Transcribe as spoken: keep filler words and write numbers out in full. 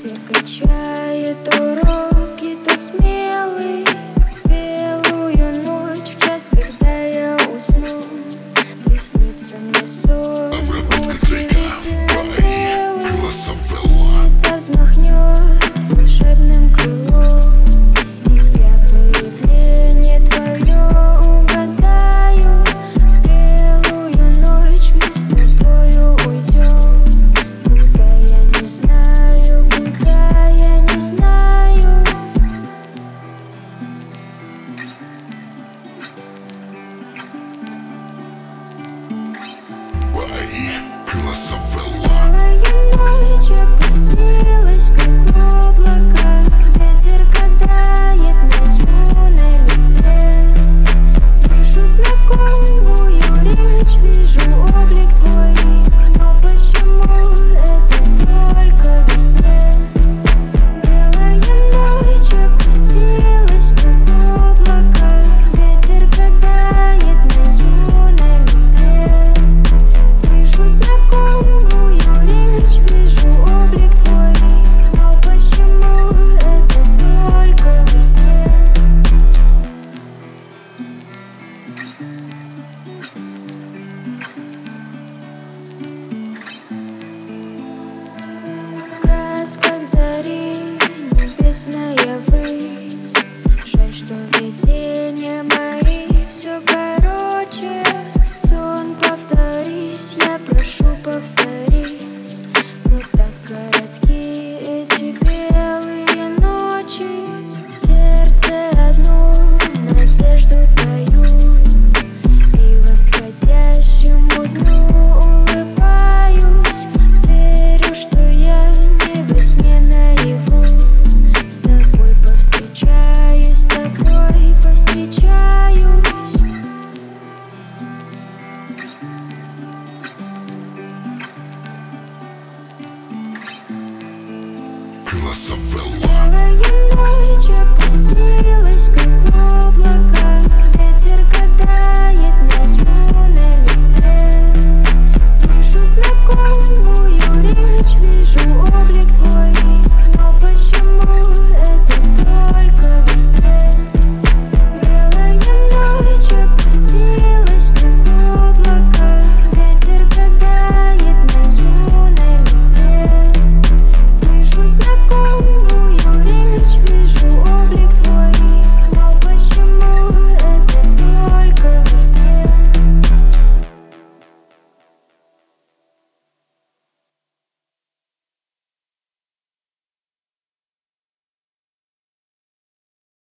Ветер качает уроки, то смелый. Белую ночь, в час, когда я усну, приснится мне сон удивительно белый. Птица взмахнет волшебным крылом, и я появление твое угадаю. В белую ночь мы с тобою уйдем, куда я не знаю, куда я не знаю. Белая ночь опустилась, как облако. Ветер катает на юной листве. Слышу знакомую речь, вижу облик твой, но почему это только во сне? Белая ночь опустилась, как облако. Ветер катает на юной листве. Слышу знакомую речь, вижу облик твой, но почему это только во сне? В красках зари небесная высь. Жаль, что видения мои все короче. Сон, повторись, я прошу, повторись. Но так коротки эти белые ночи. В сердце одну надежду даю, и восходящему дню улыбаюсь. Верю, что я не во сне наяву. С тобой повстречаюсь, с тобой повстречаюсь. Белая ночь опустилась, как облако. Ветер катает на юной листве. Слышу знакомую речь, вижу облик твой,